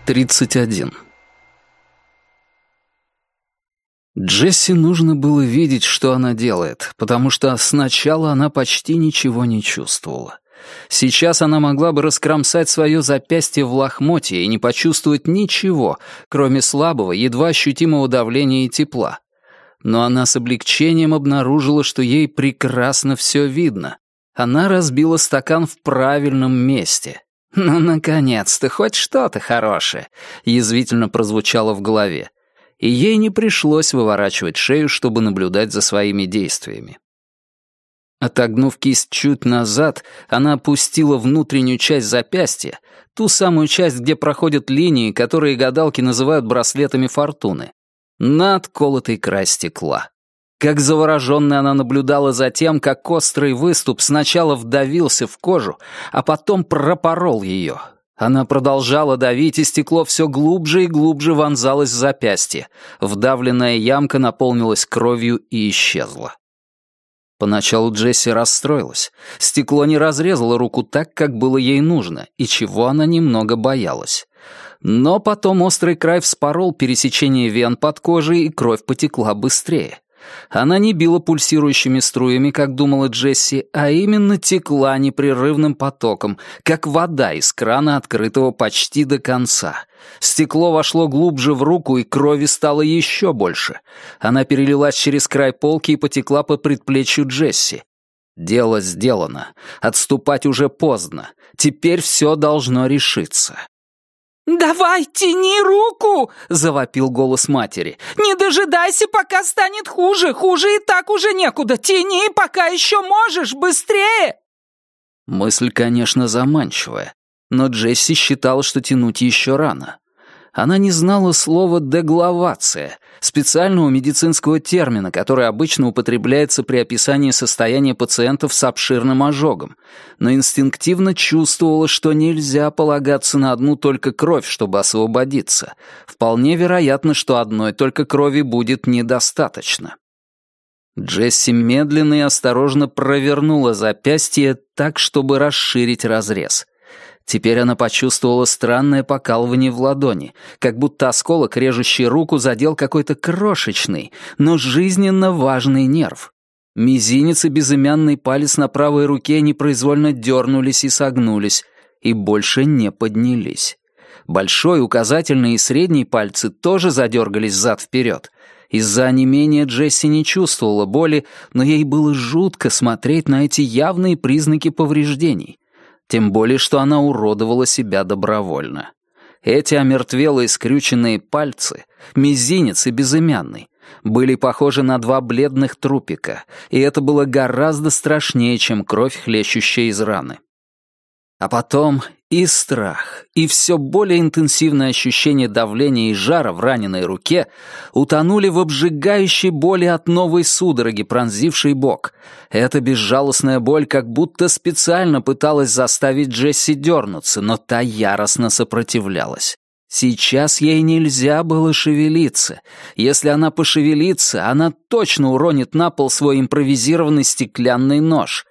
31. Джесси нужно было видеть, что она делает, потому что сначала она почти ничего не чувствовала. Сейчас она могла бы раскромсать свое запястье в лохмотье и не почувствовать ничего, кроме слабого, едва ощутимого давления и тепла. Но она с облегчением обнаружила, что ей прекрасно все видно. Она разбила стакан в правильном месте. «Ну, наконец-то, хоть что-то хорошее», — язвительно прозвучало в голове. И ей не пришлось выворачивать шею, чтобы наблюдать за своими действиями. Отогнув кисть чуть назад, она опустила внутреннюю часть запястья, ту самую часть, где проходят линии, которые гадалки называют браслетами фортуны, на отколотый край стекла. Как завороженная она наблюдала за тем, как острый выступ сначала вдавился в кожу, а потом пропорол ее. Она продолжала давить, и стекло все глубже и глубже вонзалось в запястье. Вдавленная ямка наполнилась кровью и исчезла. Поначалу Джесси расстроилась. Стекло не разрезало руку так, как было ей нужно, и чего она немного боялась. Но потом острый край вспорол пересечение вен под кожей, и кровь потекла быстрее. Она не била пульсирующими струями, как думала Джесси, а именно текла непрерывным потоком, как вода из крана, открытого почти до конца. Стекло вошло глубже в руку, и крови стало еще больше. Она перелилась через край полки и потекла по предплечью Джесси. Дело сделано. Отступать уже поздно. Теперь все должно решиться. «Давай, тяни руку!» — завопил голос матери. «Не дожидайся, пока станет хуже. Хуже и так уже некуда. Тяни, пока еще можешь. Быстрее!» Мысль, конечно, заманчивая, но Джесси считала, что тянуть еще рано. Она не знала слова «деглавация», специального медицинского термина, который обычно употребляется при описании состояния пациентов с обширным ожогом, но инстинктивно чувствовала, что нельзя полагаться на одну только кровь, чтобы освободиться. Вполне вероятно, что одной только крови будет недостаточно. Джесси медленно и осторожно провернула запястье так, чтобы расширить разрез. Теперь она почувствовала странное покалывание в ладони, как будто осколок, режущий руку, задел какой-то крошечный, но жизненно важный нерв. Мизинец и безымянный палец на правой руке непроизвольно дернулись и согнулись, и больше не поднялись. Большой, указательный и средний пальцы тоже задергались взад-вперед. Из-за онемения Джесси не чувствовала боли, но ей было жутко смотреть на эти явные признаки повреждений. Тем более, что она уродовала себя добровольно. Эти омертвелые скрюченные пальцы, мизинец и безымянный, были похожи на два бледных трупика, и это было гораздо страшнее, чем кровь, хлещущая из раны. А потом и страх, и все более интенсивное ощущение давления и жара в раненой руке утонули в обжигающей боли от новой судороги, пронзившей бок. Эта безжалостная боль как будто специально пыталась заставить Джесси дернуться, но та яростно сопротивлялась. Сейчас ей нельзя было шевелиться. Если она пошевелится, она точно уронит на пол свой импровизированный стеклянный нож.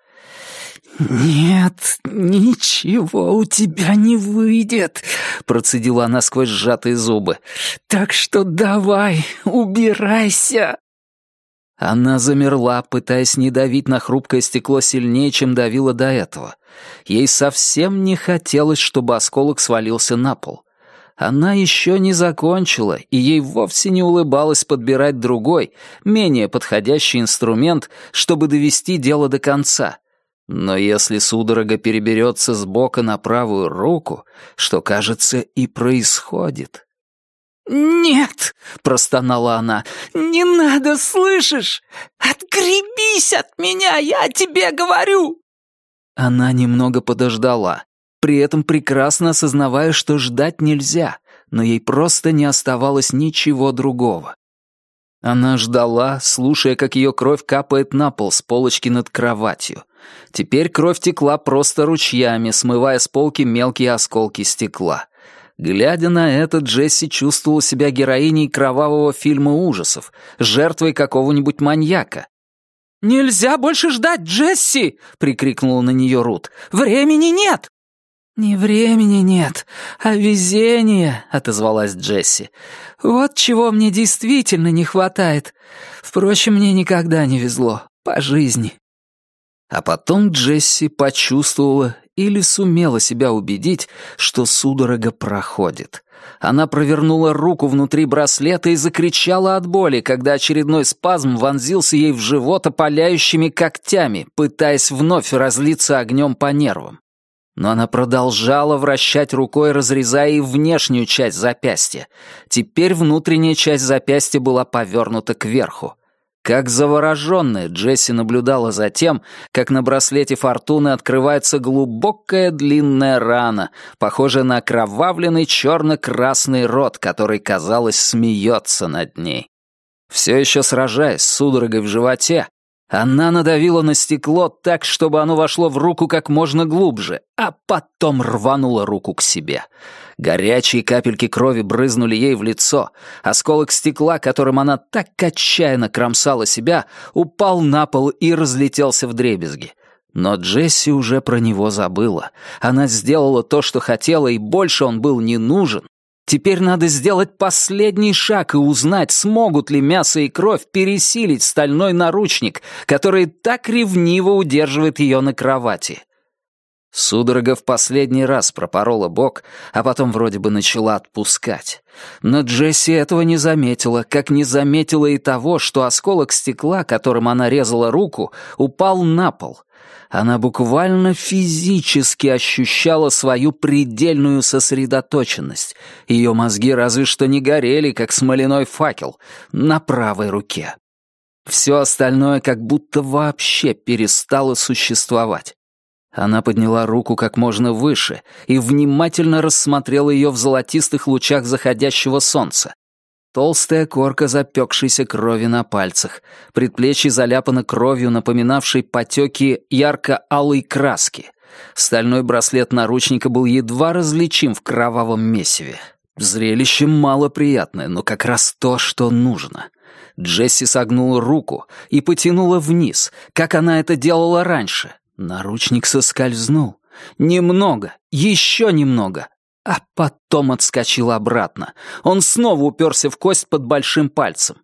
«Нет, ничего у тебя не выйдет», — процедила она сквозь сжатые зубы. «Так что давай, убирайся». Она замерла, пытаясь не давить на хрупкое стекло сильнее, чем давила до этого. Ей совсем не хотелось, чтобы осколок свалился на пол. Она еще не закончила, и ей вовсе не улыбалось подбирать другой, менее подходящий инструмент, чтобы довести дело до конца. Но если судорога переберется с бока на правую руку, что, кажется, и происходит. «Нет!» — простонала она. «Не надо, слышишь? Отгребись от меня, я тебе говорю!» Она немного подождала, при этом прекрасно осознавая, что ждать нельзя, но ей просто не оставалось ничего другого. Она ждала, слушая, как ее кровь капает на пол с полочки над кроватью. Теперь кровь текла просто ручьями, смывая с полки мелкие осколки стекла. Глядя на это, Джесси чувствовала себя героиней кровавого фильма ужасов, жертвой какого-нибудь маньяка. «Нельзя больше ждать, Джесси!» — прикрикнула на нее Рут. «Времени нет!» «Не времени нет, а везения», — отозвалась Джесси. «Вот чего мне действительно не хватает. Впрочем, мне никогда не везло по жизни». А потом Джесси почувствовала или сумела себя убедить, что судорога проходит. Она провернула руку внутри браслета и закричала от боли, когда очередной спазм вонзился ей в живот опаляющими когтями, пытаясь вновь разлиться огнем по нервам. Но она продолжала вращать рукой, разрезая и внешнюю часть запястья. Теперь внутренняя часть запястья была повернута кверху. Как завороженная, Джесси наблюдала за тем, как на браслете фортуны открывается глубокая длинная рана, похожая на окровавленный черно-красный рот, который, казалось, смеется над ней. Все еще сражаясь с судорогой в животе, она надавила на стекло так, чтобы оно вошло в руку как можно глубже, а потом рванула руку к себе. Горячие капельки крови брызнули ей в лицо. Осколок стекла, которым она так отчаянно кромсала себя, упал на пол и разлетелся вдребезги. Но Джесси уже про него забыла. Она сделала то, что хотела, и больше он был не нужен. Теперь надо сделать последний шаг и узнать, смогут ли мясо и кровь пересилить стальной наручник, который так ревниво удерживает ее на кровати. Судорога в последний раз пропорола бок, а потом вроде бы начала отпускать. Но Джесси этого не заметила, как не заметила и того, что осколок стекла, которым она резала руку, упал на пол. Она буквально физически ощущала свою предельную сосредоточенность. Ее мозги разве что не горели, как смоляной факел, на правой руке. Все остальное как будто вообще перестало существовать. Она подняла руку как можно выше и внимательно рассмотрела ее в золотистых лучах заходящего солнца. Толстая корка запекшейся крови на пальцах, предплечье заляпано кровью, напоминавшей потеки ярко-алой краски. Стальной браслет наручника был едва различим в кровавом месиве. Зрелище малоприятное, но как раз то, что нужно. Джесси согнула руку и потянула вниз, как она это делала раньше. Наручник соскользнул. Немного, еще немного. А потом отскочил обратно. Он снова уперся в кость под большим пальцем.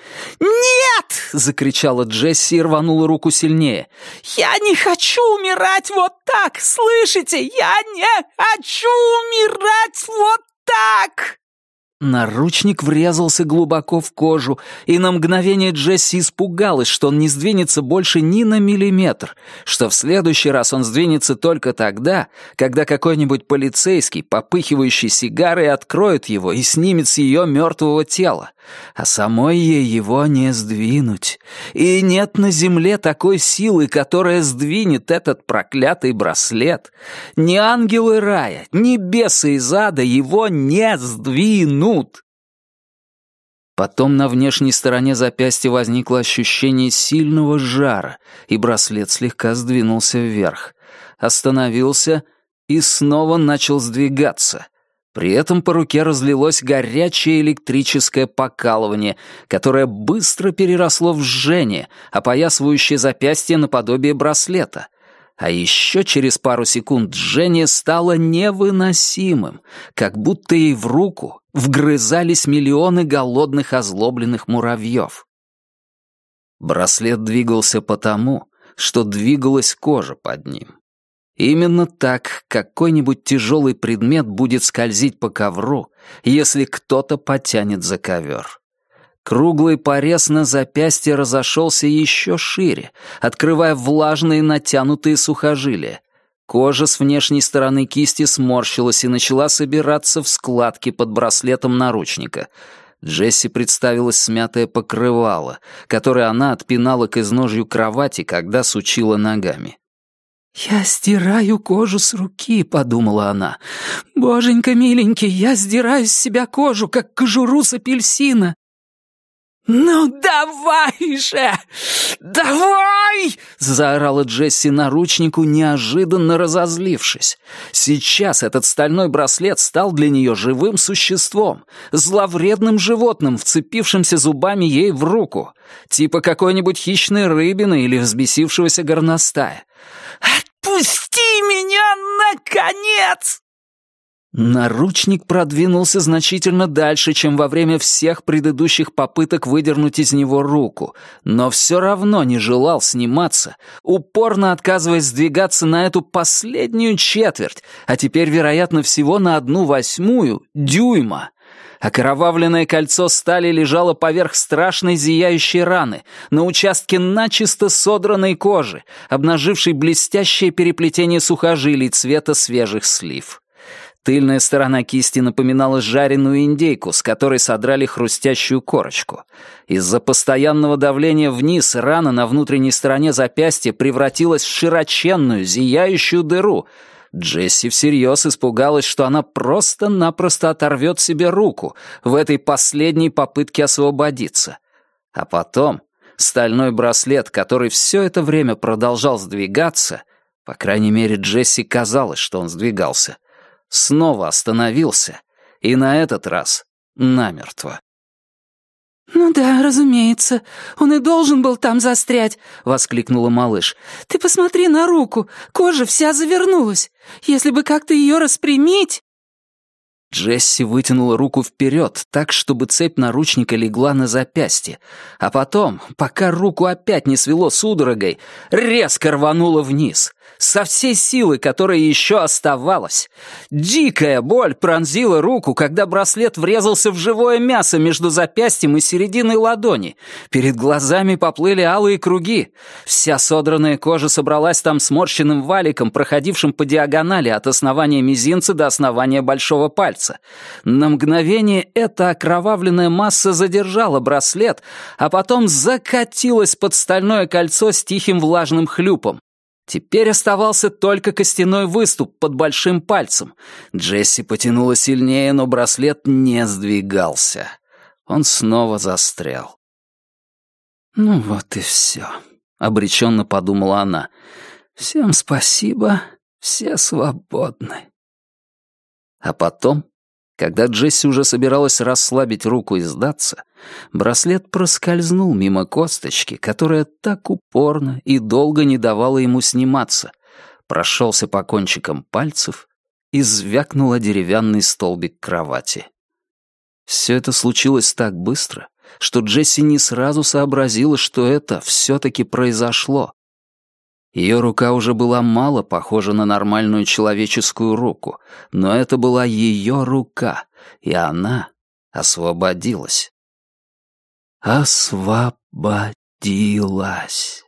«Нет!» — закричала Джесси и рванула руку сильнее. «Я не хочу умирать вот так! Слышите? Я не хочу умирать вот так!» Наручник врезался глубоко в кожу, и на мгновение Джесси испугалась, что он не сдвинется больше ни на миллиметр, что в следующий раз он сдвинется только тогда, когда какой-нибудь полицейский, попыхивающий сигарой, откроет его и снимет с ее мертвого тела. А самой ей его не сдвинуть. И нет на земле такой силы, которая сдвинет этот проклятый браслет. Ни ангелы рая, ни бесы из ада его не сдвинут. Потом на внешней стороне запястья возникло ощущение сильного жара, и браслет слегка сдвинулся вверх. Остановился и снова начал сдвигаться. При этом по руке разлилось горячее электрическое покалывание, которое быстро переросло в жжение, опоясывающее запястье наподобие браслета. А еще через пару секунд жжение стало невыносимым, как будто ей в руку вгрызались миллионы голодных озлобленных муравьев. Браслет двигался потому, что двигалась кожа под ним. Именно так какой-нибудь тяжелый предмет будет скользить по ковру, если кто-то потянет за ковер. Круглый порез на запястье разошелся еще шире, открывая влажные натянутые сухожилия. Кожа с внешней стороны кисти сморщилась и начала собираться в складки под браслетом наручника. Джесси представилась смятое покрывало, которое она отпинала к изножью кровати, когда сучила ногами. «Я стираю кожу с руки», — подумала она. «Боженька миленький, я сдираю с себя кожу, как кожуру с апельсина». «Ну давай же! Давай!» — заорала Джесси наручнику, неожиданно разозлившись. Сейчас этот стальной браслет стал для нее живым существом, зловредным животным, вцепившимся зубами ей в руку, типа какой-нибудь хищной рыбины или взбесившегося горностая. Отпусти меня, наконец!» Наручник продвинулся значительно дальше, чем во время всех предыдущих попыток выдернуть из него руку, но все равно не желал сниматься, упорно отказываясь сдвигаться на эту последнюю четверть, а теперь, вероятно, всего на 1/8 дюйма. Окровавленное кольцо стали лежало поверх страшной зияющей раны, на участке начисто содранной кожи, обнажившей блестящее переплетение сухожилий цвета свежих слив. Тыльная сторона кисти напоминала жареную индейку, с которой содрали хрустящую корочку. Из-за постоянного давления вниз рана на внутренней стороне запястья превратилась в широченную, зияющую дыру. Джесси всерьез испугалась, что она просто-напросто оторвет себе руку в этой последней попытке освободиться. А потом стальной браслет, который все это время продолжал сдвигаться, по крайней мере, Джесси казалось, что он сдвигался, снова остановился, и на этот раз намертво. «Ну да, разумеется, он и должен был там застрять», — воскликнула малыш. «Ты посмотри на руку, кожа вся завернулась. Если бы как-то ее распрямить...» Джесси вытянула руку вперед, так, чтобы цепь наручника легла на запястье, а потом, пока руку опять не свело судорогой, резко рванула вниз, со всей силы, которая еще оставалась. Дикая боль пронзила руку, когда браслет врезался в живое мясо между запястьем и серединой ладони. Перед глазами поплыли алые круги. Вся содранная кожа собралась там сморщенным валиком, проходившим по диагонали от основания мизинца до основания большого пальца. На мгновение эта окровавленная масса задержала браслет, а потом закатилась под стальное кольцо с тихим влажным хлюпом. Теперь оставался только костяной выступ под большим пальцем. Джесси потянула сильнее, но браслет не сдвигался. Он снова застрял. «Ну вот и все», — обреченно подумала она. «Всем спасибо, все свободны». А потом, когда Джесси уже собиралась расслабить руку и сдаться, браслет проскользнул мимо косточки, которая так упорно и долго не давала ему сниматься, прошелся по кончикам пальцев и звякнул о деревянный столбик кровати. Все это случилось так быстро, что Джесси не сразу сообразила, что это все-таки произошло. Ее рука уже была мало похожа на нормальную человеческую руку, но это была ее рука, и она освободилась. Освободилась.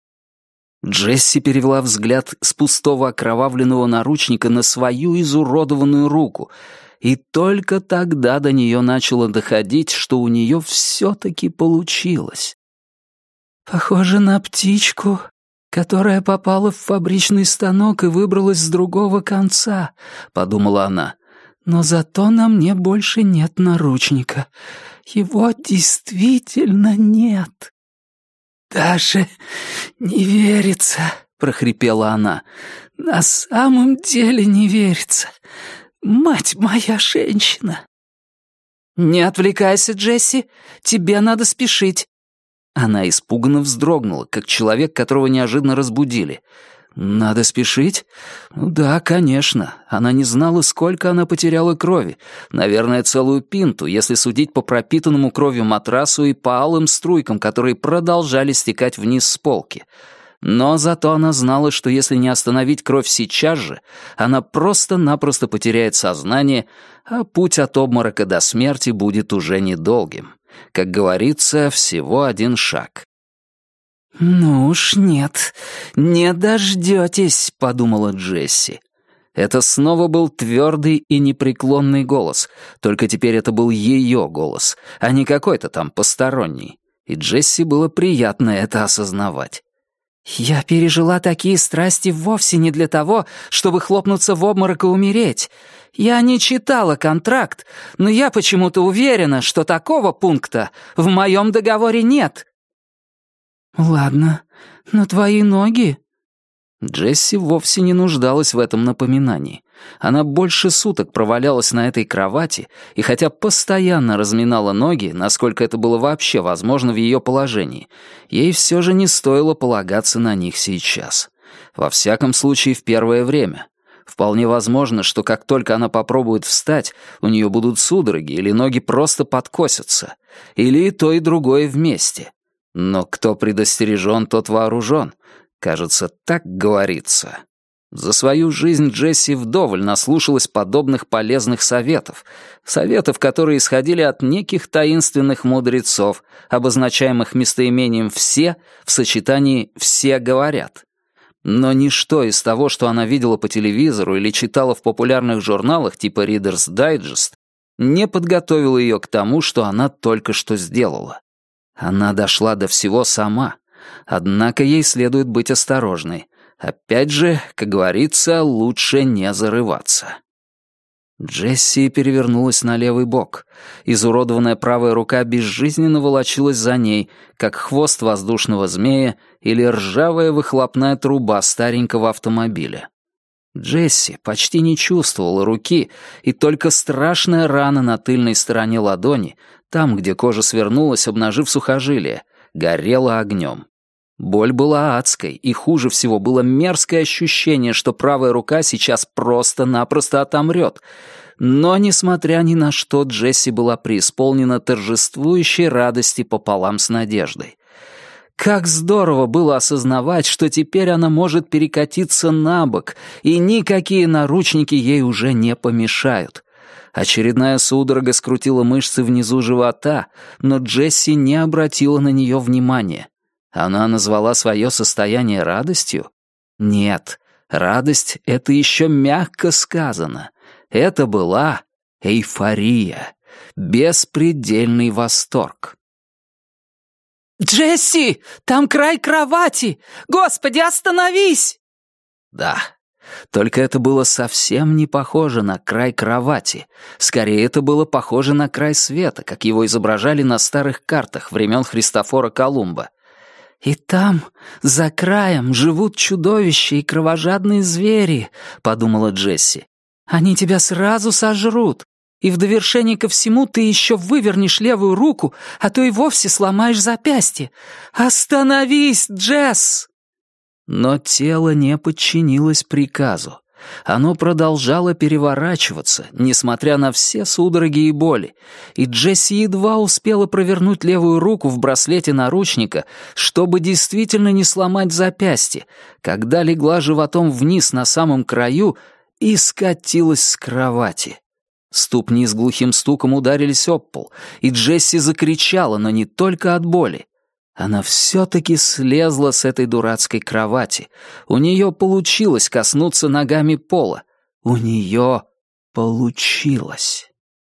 Джесси перевела взгляд с пустого окровавленного наручника на свою изуродованную руку, и только тогда до нее начало доходить, что у нее все-таки получилось. «Похоже на птичку, которая попала в фабричный станок и выбралась с другого конца», — подумала она. «Но зато на мне больше нет наручника. Его действительно нет». «Даже не верится», — прохрипела она. «На самом деле не верится. Мать моя женщина!» «Не отвлекайся, Джесси, тебе надо спешить». Она испуганно вздрогнула, как человек, которого неожиданно разбудили. «Надо спешить? Ну да, конечно. Она не знала, сколько она потеряла крови. Наверное, целую пинту, если судить по пропитанному кровью матрасу и по алым струйкам, которые продолжали стекать вниз с полки. Но зато она знала, что если не остановить кровь сейчас же, она просто-напросто потеряет сознание, а путь от обморока до смерти будет уже недолгим. Как говорится, всего один шаг. «Ну уж нет, не дождетесь», — подумала Джесси. Это снова был твердый и непреклонный голос, только теперь это был ее голос, а не какой-то там посторонний. И Джесси было приятно это осознавать. «Я пережила такие страсти вовсе не для того, чтобы хлопнуться в обморок и умереть. Я не читала контракт, но я почему-то уверена, что такого пункта в моем договоре нет». «Ладно, но твои ноги...» Джесси вовсе не нуждалась в этом напоминании. Она больше суток провалялась на этой кровати, и хотя постоянно разминала ноги, насколько это было вообще возможно в ее положении, ей все же не стоило полагаться на них сейчас. Во всяком случае, в первое время. Вполне возможно, что как только она попробует встать, у нее будут судороги или ноги просто подкосятся. Или и то, и другое вместе. Но кто предостережен, тот вооружен. Кажется, так говорится. За свою жизнь Джесси вдоволь наслушалась подобных полезных советов. Советов, которые исходили от неких таинственных мудрецов, обозначаемых местоимением «все» в сочетании «все говорят». Но ничто из того, что она видела по телевизору или читала в популярных журналах типа Reader's Digest, не подготовило ее к тому, что она только что сделала. Она дошла до всего сама. Однако ей следует быть осторожной. Опять же, как говорится, лучше не зарываться. Джесси перевернулась на левый бок. Изуродованная правая рука безжизненно волочилась за ней, как хвост воздушного змея или ржавая выхлопная труба старенького автомобиля. Джесси почти не чувствовала руки, и только страшная рана на тыльной стороне ладони, там, где кожа свернулась, обнажив сухожилие, горела огнем. Боль была адской, и хуже всего было мерзкое ощущение, что правая рука сейчас просто-напросто отомрет. Но, несмотря ни на что, Джесси была преисполнена торжествующей радости пополам с надеждой. Как здорово было осознавать, что теперь она может перекатиться на бок, и никакие наручники ей уже не помешают. Очередная судорога скрутила мышцы внизу живота, но Джесси не обратила на нее внимания. Она назвала свое состояние радостью? Нет, радость — это еще мягко сказано. Это была эйфория, беспредельный восторг. «Джесси, там край кровати! Господи, остановись!» Да, только это было совсем не похоже на край кровати. Скорее, это было похоже на край света, как его изображали на старых картах времен Христофора Колумба. «И там, за краем, живут чудовища и кровожадные звери», — подумала Джесси. «Они тебя сразу сожрут, и в довершение ко всему ты еще вывернешь левую руку, а то и вовсе сломаешь запястье. Остановись, Джесс!» Но тело не подчинилось приказу. Оно продолжало переворачиваться, несмотря на все судороги и боли, и Джесси едва успела провернуть левую руку в браслете наручника, чтобы действительно не сломать запястье, когда легла животом вниз на самом краю и скатилась с кровати. Ступни с глухим стуком ударились об пол, и Джесси закричала, но не только от боли. Она все-таки слезла с этой дурацкой кровати. У нее получилось коснуться ногами пола. У нее получилось.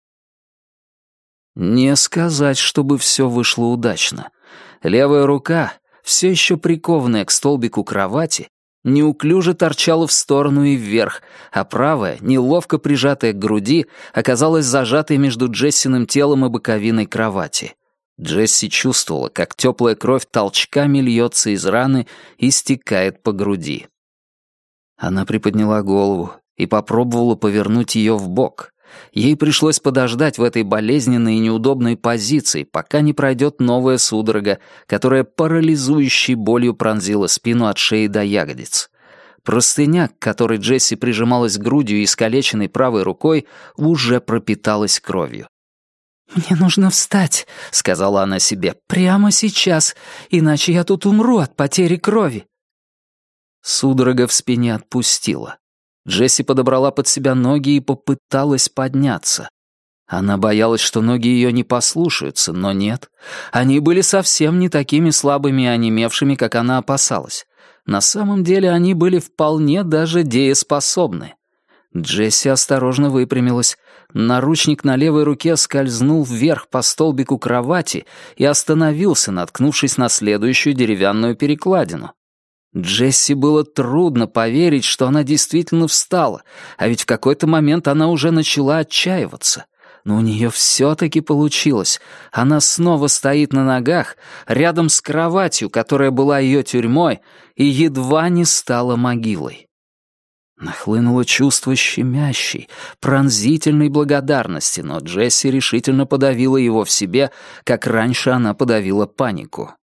Не сказать, чтобы все вышло удачно. Левая рука, все еще прикованная к столбику кровати, неуклюже торчала в сторону и вверх, а правая, неловко прижатая к груди, оказалась зажатой между Джессиным телом и боковиной кровати. Джесси чувствовала, как теплая кровь толчками льется из раны и стекает по груди. Она приподняла голову и попробовала повернуть ее вбок. Ей пришлось подождать в этой болезненной и неудобной позиции, пока не пройдет новая судорога, которая парализующей болью пронзила спину от шеи до ягодиц. Простыня, к которой Джесси прижималась грудью и искалеченной правой рукой, уже пропиталась кровью. «Мне нужно встать», — сказала она себе, — «прямо сейчас, иначе я тут умру от потери крови». Судорога в спине отпустила. Джесси подобрала под себя ноги и попыталась подняться. Она боялась, что ноги ее не послушаются, но нет. Они были совсем не такими слабыми и онемевшими, как она опасалась. На самом деле они были вполне даже дееспособны. Джесси осторожно выпрямилась. Наручник на левой руке скользнул вверх по столбику кровати и остановился, наткнувшись на следующую деревянную перекладину. Джесси было трудно поверить, что она действительно встала, а ведь в какой-то момент она уже начала отчаиваться. Но у нее все-таки получилось. Она снова стоит на ногах, рядом с кроватью, которая была ее тюрьмой, и едва не стала могилой. Нахлынуло чувство щемящей, пронзительной благодарности, но Джесси решительно подавила его в себе, как раньше она подавила панику.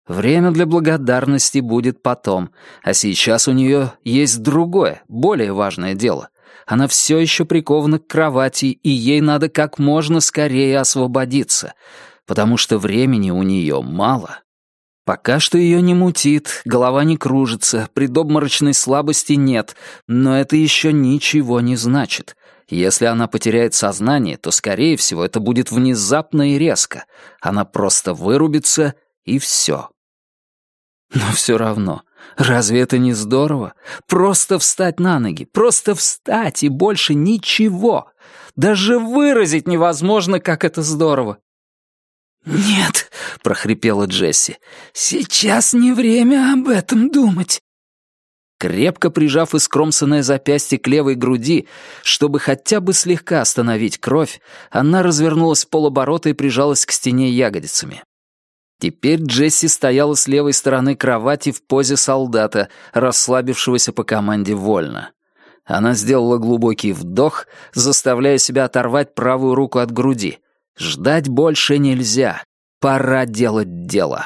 Время для благодарности будет потом, а сейчас у нее есть другое, более важное дело. Она все еще прикована к кровати, и ей надо как можно скорее освободиться, потому что времени у нее мало. Пока что ее не мутит, голова не кружится, предобморочной слабости нет, но это еще ничего не значит. Если она потеряет сознание, то, скорее всего, это будет внезапно и резко. Она просто вырубится, и все. Но все равно, разве это не здорово? Просто встать на ноги, просто встать и больше ничего. Даже выразить невозможно, как это здорово. «Нет», — прохрипела Джесси, — «сейчас не время об этом думать». Крепко прижав искромсанное запястье к левой груди, чтобы хотя бы слегка остановить кровь, она развернулась в полоборота и прижалась к стене ягодицами. Теперь Джесси стояла с левой стороны кровати в позе солдата, расслабившегося по команде вольно. Она сделала глубокий вдох, заставляя себя оторвать правую руку от груди. Ждать больше нельзя. Пора делать дело.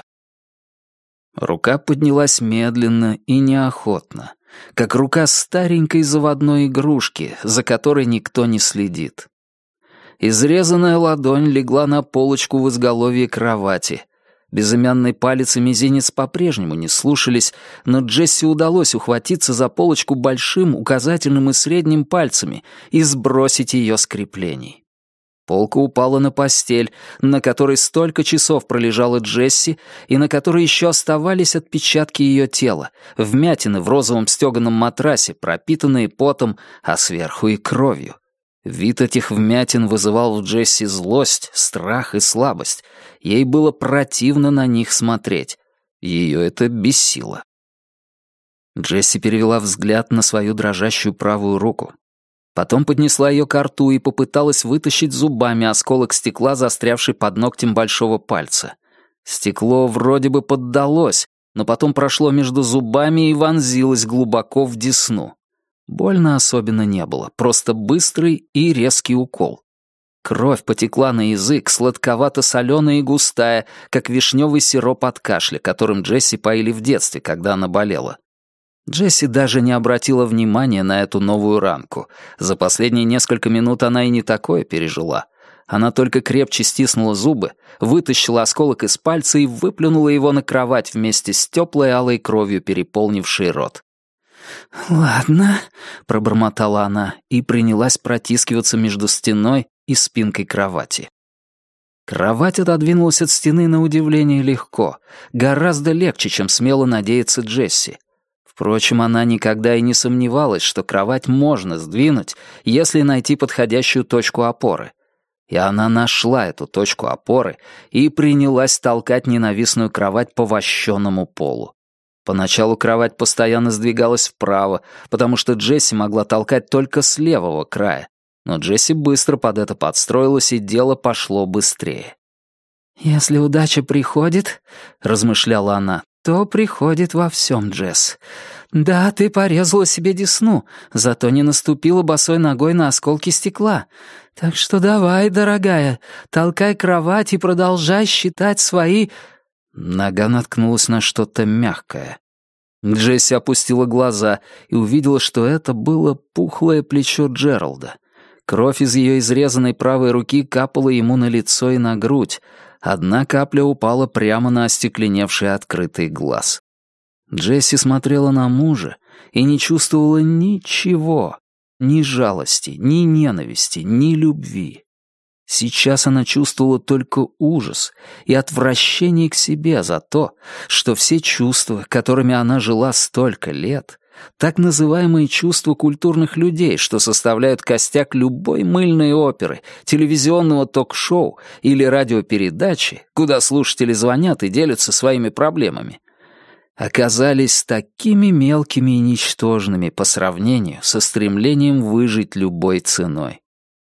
Рука поднялась медленно и неохотно, как рука старенькой заводной игрушки, за которой никто не следит. Изрезанная ладонь легла на полочку в изголовье кровати. Безымянный палец и мизинец по-прежнему не слушались, но Джесси удалось ухватиться за полочку большим, указательным и средним пальцами и сбросить ее с креплений. Полка упала на постель, на которой столько часов пролежала Джесси и на которой еще оставались отпечатки ее тела, вмятины в розовом стеганом матрасе, пропитанные потом, а сверху и кровью. Вид этих вмятин вызывал в Джесси злость, страх и слабость. Ей было противно на них смотреть. Ее это бесило. Джесси перевела взгляд на свою дрожащую правую руку. Потом поднесла ее к рту и попыталась вытащить зубами осколок стекла, застрявший под ногтем большого пальца. Стекло вроде бы поддалось, но потом прошло между зубами и вонзилось глубоко в десну. Больно особенно не было, просто быстрый и резкий укол. Кровь потекла на язык, сладковато-соленая и густая, как вишневый сироп от кашля, которым Джесси поили в детстве, когда она болела. Джесси даже не обратила внимания на эту новую ранку. За последние несколько минут она и не такое пережила. Она только крепче стиснула зубы, вытащила осколок из пальца и выплюнула его на кровать вместе с теплой алой кровью, переполнившей рот. «Ладно», — пробормотала она и принялась протискиваться между стеной и спинкой кровати. Кровать отодвинулась от стены на удивление легко, гораздо легче, чем смело надеяться Джесси. Впрочем, она никогда и не сомневалась, что кровать можно сдвинуть, если найти подходящую точку опоры. И она нашла эту точку опоры и принялась толкать ненавистную кровать по вощенному полу. Поначалу кровать постоянно сдвигалась вправо, потому что Джесси могла толкать только с левого края, но Джесси быстро под это подстроилась, и дело пошло быстрее. «Если удача приходит, — размышляла она, — то приходит во всем, Джесс. Да, ты порезала себе десну, зато не наступила босой ногой на осколки стекла. Так что давай, дорогая, толкай кровать и продолжай считать свои...» Нога наткнулась на что-то мягкое. Джесси опустила глаза и увидела, что это было пухлое плечо Джералда. Кровь из ее изрезанной правой руки капала ему на лицо и на грудь. Одна капля упала прямо на остекленевший открытый глаз. Джесси смотрела на мужа и не чувствовала ничего, ни жалости, ни ненависти, ни любви. Сейчас она чувствовала только ужас и отвращение к себе за то, что все чувства, которыми она жила столько лет, так называемые чувства культурных людей, что составляют костяк любой мыльной оперы, телевизионного ток-шоу или радиопередачи, куда слушатели звонят и делятся своими проблемами, оказались такими мелкими и ничтожными по сравнению со стремлением выжить любой ценой.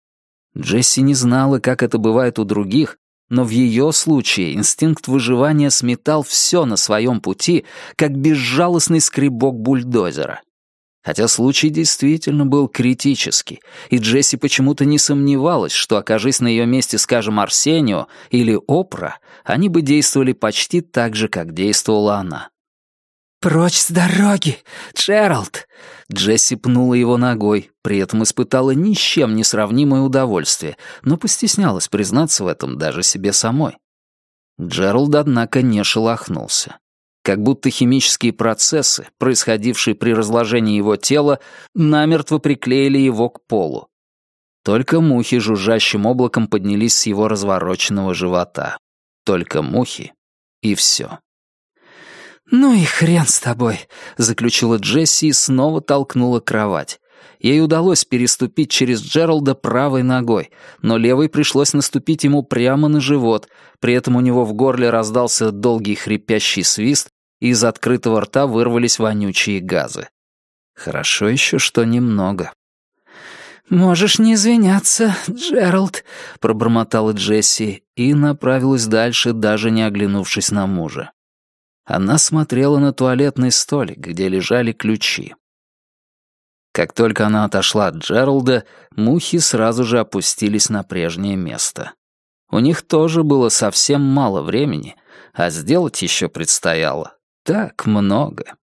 Джесси не знала, как это бывает у других, но в ее случае инстинкт выживания сметал все на своем пути, как безжалостный скребок бульдозера. Хотя случай действительно был критический, и Джесси почему-то не сомневалась, что, окажись на ее месте, скажем, Арсенио или Опра, они бы действовали почти так же, как действовала она. «Прочь с дороги, Джеральд!» Джесси пнула его ногой, при этом испытала ни с чем не сравнимое удовольствие, но постеснялась признаться в этом даже себе самой. Джеральд, однако, не шелохнулся. Как будто химические процессы, происходившие при разложении его тела, намертво приклеили его к полу. Только мухи жужжащим облаком поднялись с его развороченного живота. Только мухи и все. «Ну и хрен с тобой», — заключила Джесси и снова толкнула кровать. Ей удалось переступить через Джералда правой ногой, но левой пришлось наступить ему прямо на живот, при этом у него в горле раздался долгий хрипящий свист, и из открытого рта вырвались вонючие газы. Хорошо еще, что немного. «Можешь не извиняться, Джеральд», — пробормотала Джесси и направилась дальше, даже не оглянувшись на мужа. Она смотрела на туалетный столик, где лежали ключи. Как только она отошла от Джералда, мухи сразу же опустились на прежнее место. У них тоже было совсем мало времени, а сделать еще предстояло так много.